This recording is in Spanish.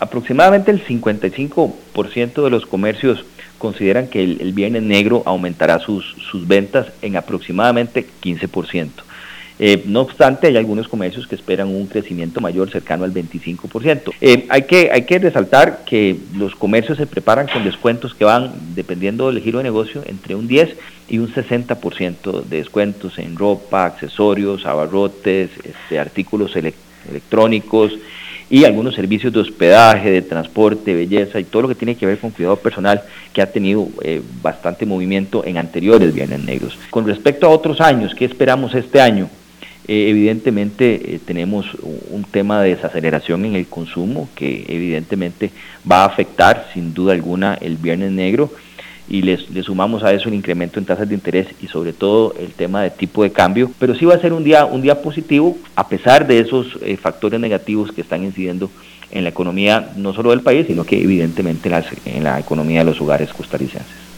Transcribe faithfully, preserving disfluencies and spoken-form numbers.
Aproximadamente el cincuenta y cinco por ciento de los comercios consideran que el, el Viernes Negro aumentará sus, sus ventas en aproximadamente quince por ciento. Eh, no obstante, hay algunos comercios que esperan un crecimiento mayor, cercano al veinticinco por ciento. Eh, hay que, hay que resaltar que los comercios se preparan con descuentos que van, dependiendo del giro de negocio, entre un diez y un sesenta por ciento de descuentos en ropa, accesorios, abarrotes, este, artículos ele- electrónicos y algunos servicios de hospedaje, de transporte, belleza y todo lo que tiene que ver con cuidado personal, que ha tenido eh, bastante movimiento en anteriores Viernes Negros. Con respecto a otros años, ¿qué esperamos este año? Eh, evidentemente eh, tenemos un tema de desaceleración en el consumo que evidentemente va a afectar sin duda alguna el Viernes Negro, y les, le sumamos a eso el incremento en tasas de interés y sobre todo el tema de tipo de cambio, pero sí va a ser un día, un día positivo a pesar de esos eh, factores negativos que están incidiendo en la economía no solo del país, sino que evidentemente las, en la economía de los hogares costarricenses.